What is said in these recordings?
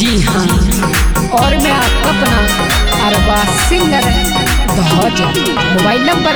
जी हाँ, और मैं आपका अपना अरबाज सिंगर ध्वज। Mobile number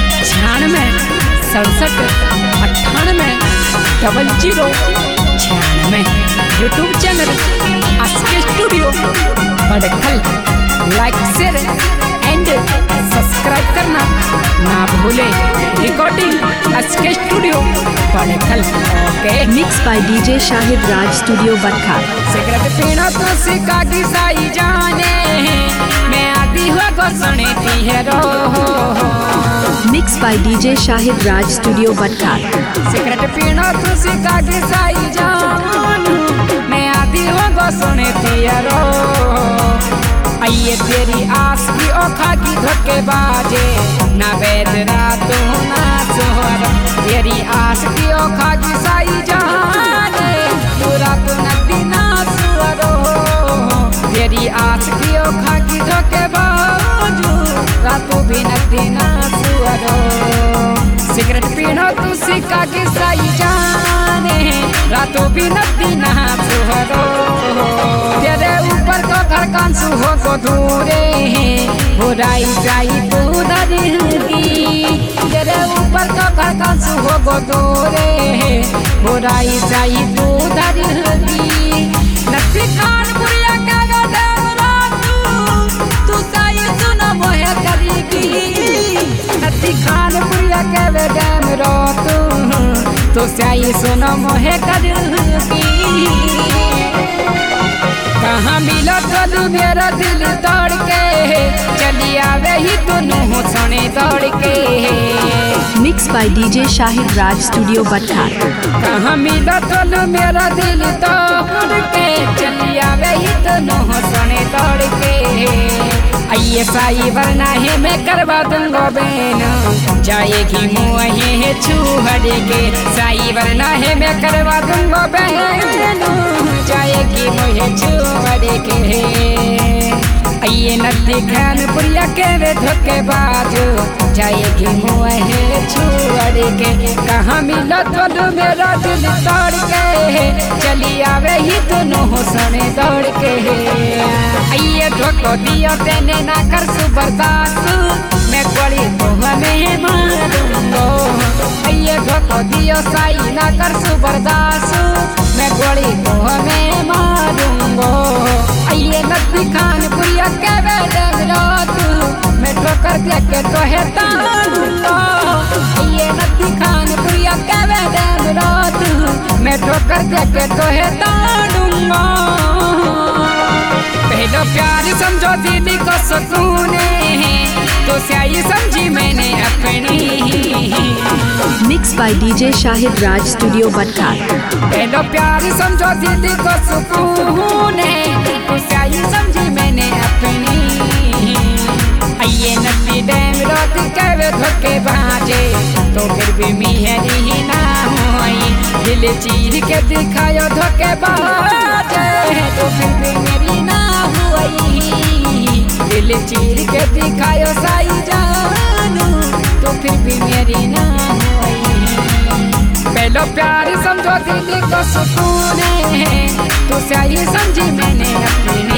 96 67 98 0096। YouTube channel SK studio Badkhal. Like share and subscribe करना ना भूले। Recording SK studio Badkhal. Okay. Mix by DJ Shahid Raj studio Badkhal. Cigarette पीना तो सिक्का की साई जाने, मैं आती हुआ घोषणे की है रो। Mix by DJ Shahid Raj studio Badkhal. Cigarette पीना तो सिक्का की साई जाने, मैं आती हुआ घोषणे की है रो। आइए तेरी आस की औखा की धोखेबाजे, ना वैद रातों ना सोहर। तेरी आस की औखा की साई जाने, पूरा तो नदी ना सुअरो। तेरी आस की औखा की धोखेबाजू, रातों भी नदी ना सुअरो। सिगरेट पीनो तू सिक्का की साई जाने, रातों भी नदी ना सुअरो। तेरे ऊपर तो घर कांसू हो को धूरे, बुराई जाई तू दरिंगी। तेरे ऊपर तो घर कांसू हो को धूरे, बुराई जाई तू दरिंगी। नक्की खान बुरिया का गदम रातू, तू साई सुनो मोहे करेगी। नक्की खान बुरिया के गदम रातू, तू साई सुनो मोहे करेगी। कहाँ मिलो तो मेरा दिल तोड़ के, चली आवे ही दोनों सने दौड़ के। Mix by DJ Shahid Raj studio Badkhal. कहाँ मिलो तो मेरा दिल तोड़ के, चली आवे ही दोनों सने दौड़ के। आइए साई वरना है मैं करवा दूंगा बेन, जाएगी मुँह है छूहड़ के। साई वरना है मैं करवा दूंगा बेन, जाएगी मुझे छूहड़ के। आइए नदी खान पुरिया के वे धोखेबाज, जाएगी मुँह है छूहड़ के। कहाँ मिलो तो मेरा दिल तोड़ के, चली आवे ही दोनों सने दौड़ के। आइए धोखो दियो तेने ना कर सु बर्दाश्त, मैं गोली तो हमें मारूंगा। आइए धोखो दियो साई ना कर सु बर्दाश्त, मैं गोली तो हमें मारूंगा। आइए नदी खान पुरिया के बेडंग रात, मैं ठोकर दे के तो है तारूंगा। आइए नदी खान पुरिया के बेडंग रात, मैं ठोकर दे के तो है तारूंगा। पहलो प्यार समझो दीदी को सुकून है, तो स्याही समझी मैंने अपनी। Mix by DJ Shahid Raj studio Badkhal. पहलो प्यार समझो दीदी को सुकून है, तो स्याही समझी मैंने अपनी। आइए नदी डैम रोत के धोखे बाजे, तो फिर भी मेहरी ही ना हुई। दिल चीर के दिखायो धोखे बाजे, तो फिर भी मेरी ना हुई। दिल चीर के दिखायो साई जानू, तो फिर भी मेरी ना हुई। पहलो प्यार समझो दीदी को सुकून है, तो साई समझी मैंने अपनी।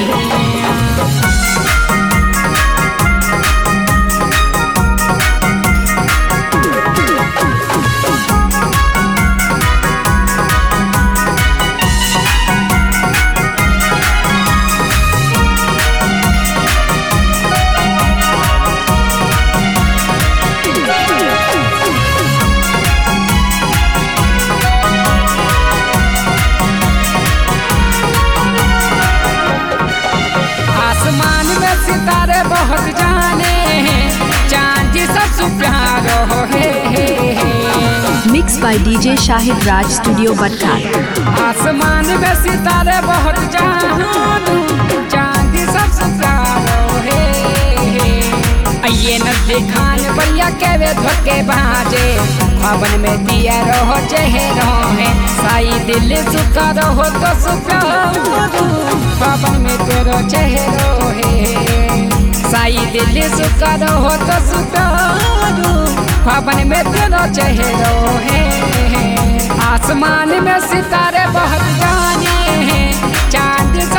सितारे बहुत जाने हैं, चांद सबसे प्यारो है। Mix by DJ Shahid Raj studio Badkhal. आसमान में सितारे बहुत जाने, चांद सबसे प्यारो है। आइए नदी खान बढ़िया के वे धोखे बाजे, भवन में दिया रहो चेहरो है। साई दिल सुखा रहो तो सुप्यारो, भवन में तेरो चेहरो है। साई दिल सुखा रहो तो सुप्यारो, भवन में तेरो चेहरो है। आसमान में सितारे बहुत जाने हैं, चांद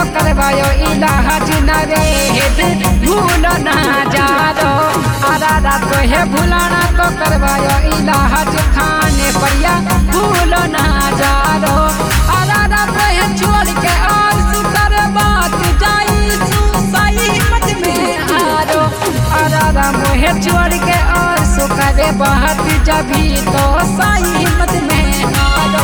तो करवायो इलाज नवेद भूल ना जारो आरारा तो है भुलाना तो करवायो इलाज खाने परिया भूल ना जारो आरारा तो है छोड़ के और सुकर बात जाई सुसाई मत में हारो आरारा मोहे छोड़ के और सुकर बात जभी तो साई मत में हारो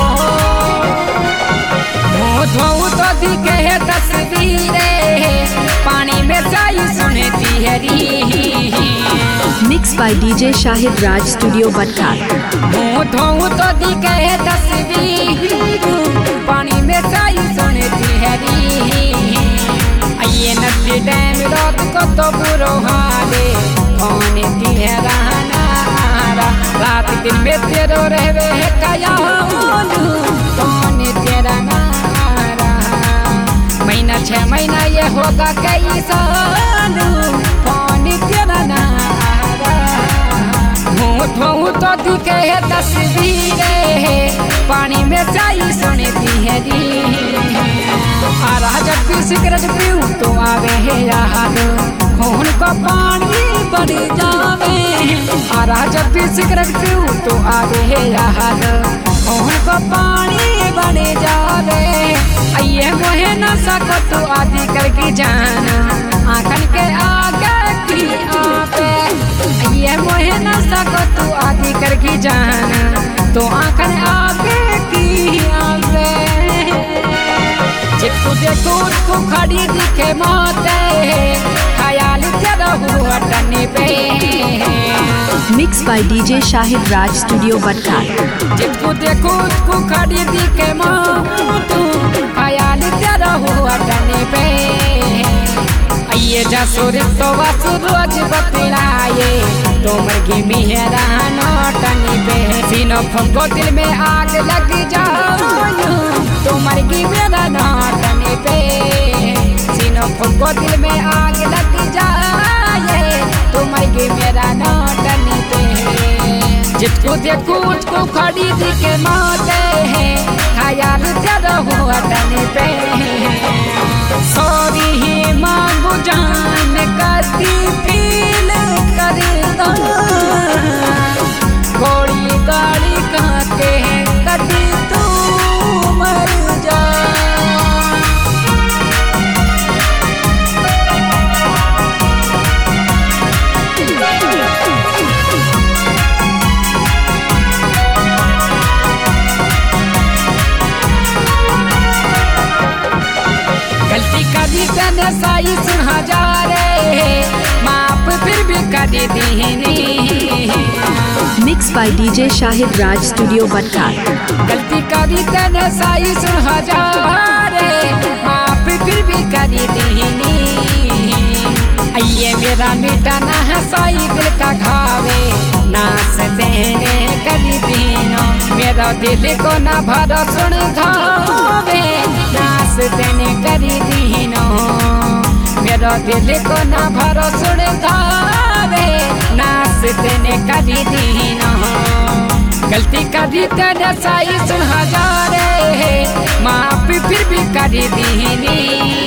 धोऊ तो दिखे है तस्वीरें पानी में जाई सुने तिहरी mix by DJ Shahid Raj studio Bhatta. धोऊ तो दिखे है तस्वीर पानी में जाई सुने तिहरी ये नदी डैम रात को तो बुरो हाले कौन तिहराना रात दिन में तेरो रहवे है कया कौन तेरा महीना 6 महीना ये होगा कई साल पानी तेरा नारा धोऊ तो दिखे है तस्वीरें पानी में जाई सुने तिहरी आरा जब भी सिगरेट पीऊं तो आवे है याद खून को पानी बढ़ जावे आरा जब भी सिगरेट पीऊं तो आवे है याद खून को पानी बढ़ जावे ये मोहे न सको तू आदि करके जाना आंखन के आगे की आपे ये मोहे न सको तू आदि करके जाना तो आंखन आगे की आपे जितू देखो उसको खड़ी दिखे मौते ख्याल तेरा हुआ टने पे mix by DJ Shahid Raj studio Bhatta. जितू देखो उसको खड़ी दिखे मौते ख्याल तेरा हुआ टने पे ये जसुर तो वसुरोज बतलाए तो मर्गी मेहरा नौटनी पे सीनों फंको दिल में आग लग जाओ तो मर्गी मेरा नौटनी पे सीनों फंको दिल में आग लग जाए तो मर्गी मेरा नौटनी पे जिसको देखो उसको खड़ी दिखे मौते है ख्याल तेरा हुआ टने पे सॉरी ही मांगू जान करती फील करता घोड़ी गाड़ी कहते हैं कभी तू मर जा गलती कभी तने साई सुन हजारे माप फिर भी कर दीनी mix by DJ Shahid Raj studio Bhatta. गलती कभी तने साई सुन हजारे माप फिर भी कर दीनी ये मेरा मिटा ना है साई दिल का घावे नास देने करी दीनो मेरा दिल को ना भरो सुन घावे नास देने करी दीनो मेरा दिल को ना भरो सुन घावे नास देने करी दीनो गलती करी तेरे साई सुन हजारे माफ फिर भी करी दीनी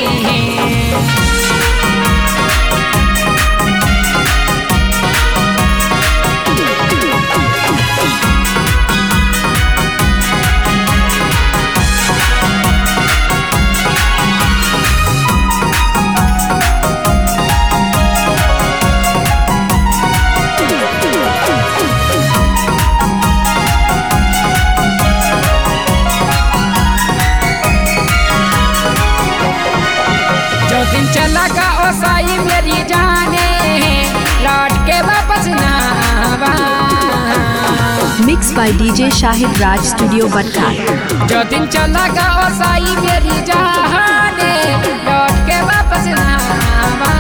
चला ओ साई मेरी जाने लौट के वापस ना आवा mix by DJ Shahid Raj studio Bhatta. जो दिन चला ओ साई मेरी जाने लौट के वापस ना आवा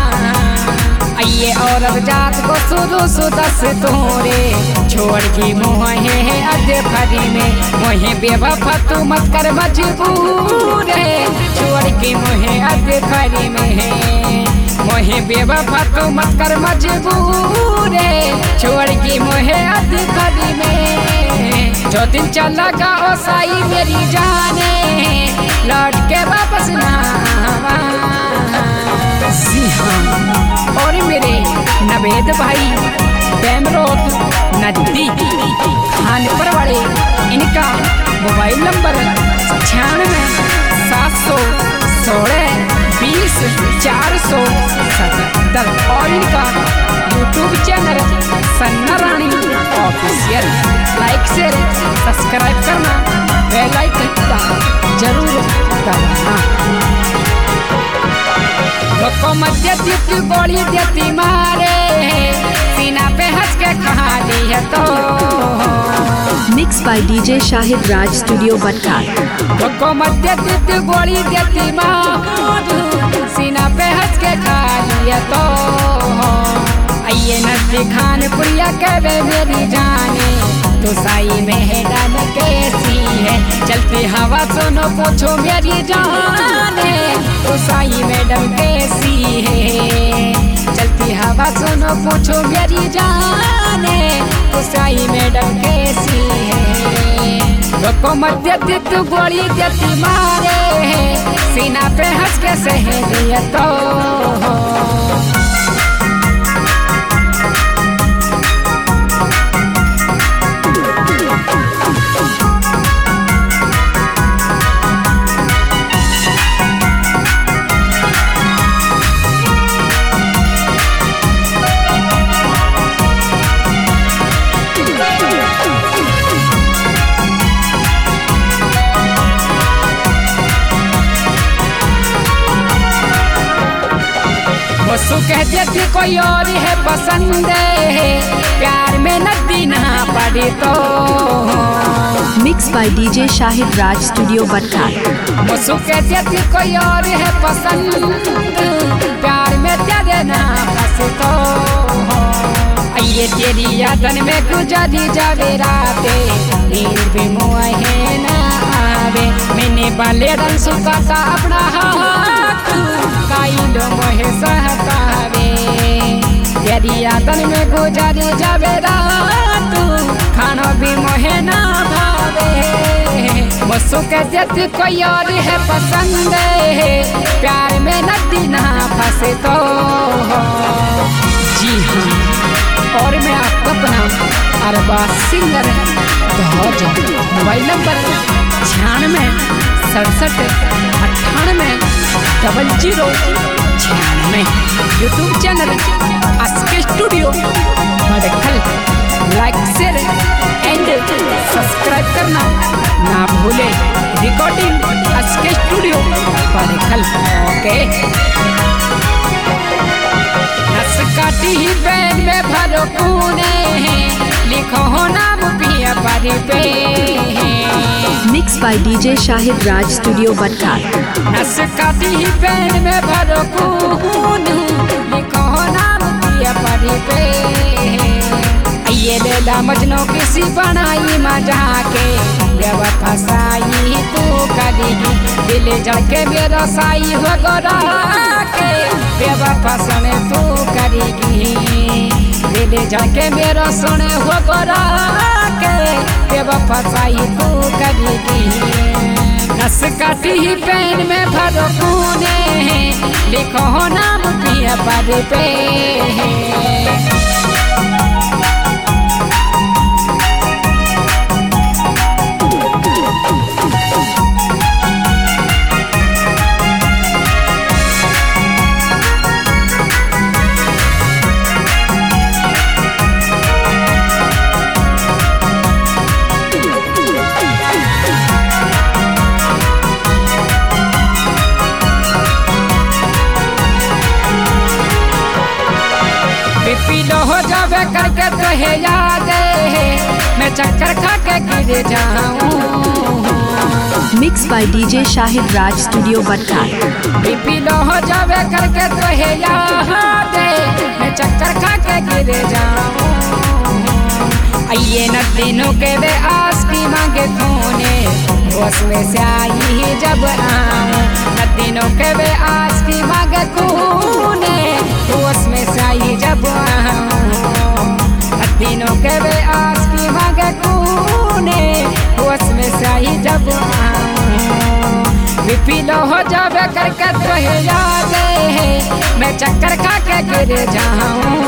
ये औरत जात को शुरू सुदस तोरे छोड़ की मोहे अधे फरी में मोहे बेवफा तू मत कर मजबूर छोड़ की मोहे अधे फरी में मोहे बेवफा तू मत कर मजबूर छोड़ की मोहे अधे फरी में जो दिन चला गा ओ साई मेरी जाने लौट के वापस ना आवा। जी हाँ, और मेरे नवेद भाई बेमरोत नजदीक खानपुर वाले, इनका मोबाइल नंबर 96-16-20-477 और इनका YouTube channel Sanna Rani official. Like share subscribe करना, बेल आइकन जरूर दबाना। मध्य देती गोली देती मारे, सीना पे हंस के कहा दी है तो। Mix by DJ Shahid Raj studio Bhatka. मध्य देती गोली देती मारे, सीना पे हंस के कहा दी है तो। आइए नजदीक खानपुरिया कहवे मेरी जाने, तो साई मैदान कैसी है चलती हवा सुनो पूछो मेरी जाने, तो साई मैडम कैसी है चलती हवा सुनो पूछो मेरी जाने, तो साई मैडम कैसी है। को मध्य दित गोली देती मारे, सीना पे हंस के सहेली तो। बसु कहते थे कोई और है पसंद है, प्यार में नदी ना पड़ी तो। Mix by DJ Shahid Raj studio Bhatka. बसु कहते थे कोई और है पसंद, प्यार में तेरे ना फंसे तो। ये तेरी यादन में गुजरी जावे रातें, नींद भी मुझे ना आवे। मैंने बाले रंग सुखाता अपना हाथ, काई लो मोहे सहतावे। तेरी यादन में गुजरी जावे रात, खाना भी मोहे ना भावे। बसु कहते थे कोई और है पसंद है, प्यार में नदी ना फंसे तो। जी हाँ, और मैं आपका अपना Arbaz singer mobile number 96-67-98-0096। YouTube channel SK studio Bhatkhal. Like share and subscribe करना ना भूले। Recording SK studio Bhatkhal. Okay. नस काटी ही बैग में भरो कूने, लिखो हो नाम पिया परी पे। Mix by DJ Shahid Raj studio Bhatka. नस काटी ही बैग में भरो कूने, लिखो हो नाम पिया परी पे। ये लेला मजनू किसी बनाई मजा के, बेवफा साई तू करेगी, दिल जड़ के मेरा साई हो गोरा के। बेवफा सुने तू करेगी, दिल जड़ के मेरा सुने हो गोरा के। बेवफा साई तू करेगी। नस काटी ही पेन में भरो कूने, लिखो हो नाम पिया पर पे। पीलो हो जावे करके तो है याद, मैं चक्कर खा के गिर जाऊं। Mix by DJ Shahid Raj studio Bhatka. पीलो हो जावे करके तो है याद, मैं चक्कर खा के गिर जाऊं। ये न दिनों के वे आस की मांगे खूने, उसमें से आई जब आऊं। न दिनों के वे आस की मांगे खूने, उसमें से आई जब आऊं। दिनों के वे आस की मांगे खूने, बीपी लो हो जावे करके तो याद है मैं चक्कर खा के गिर जाऊं